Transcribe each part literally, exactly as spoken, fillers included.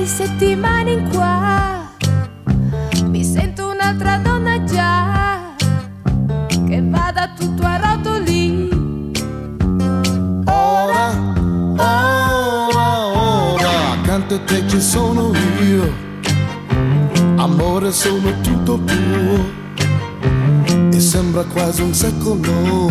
di settimane in qua mi sento un'altra donna già, che vada tutto a rotoli. Ora, ora, ora, accanto a te ci sono io, amore sono tutto tuo, e sembra quasi un secolo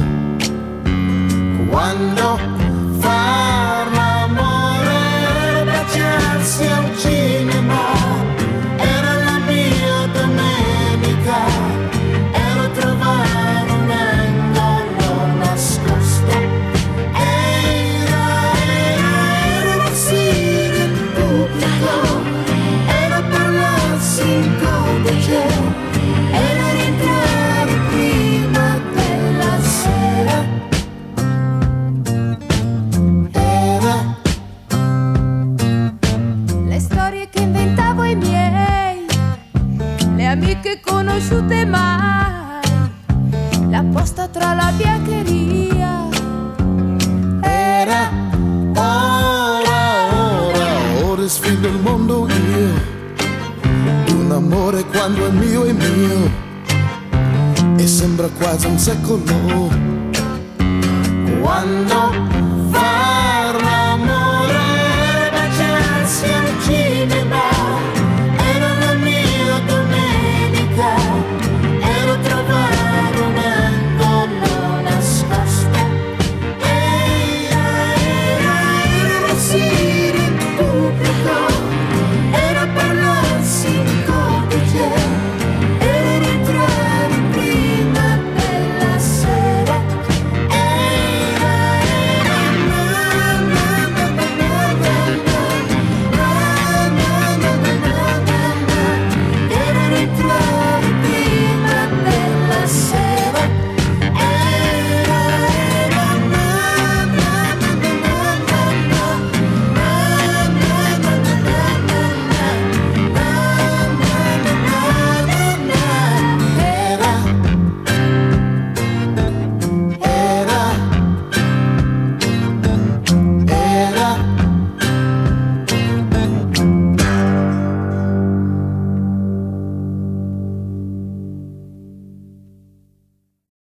quando far l'amore era baciarsi al cinema, era la mia domenica, era trovare un angolo nascosto, era, era, era uscire in pubblico, era parlarsi in codice, era rientrare prima della sera. Amiche conosciute mai, la posta tra la biancheria. Era ora, ora, ora sfido il mondo io, un amore quando è mio è mio, e sembra quasi un secolo quando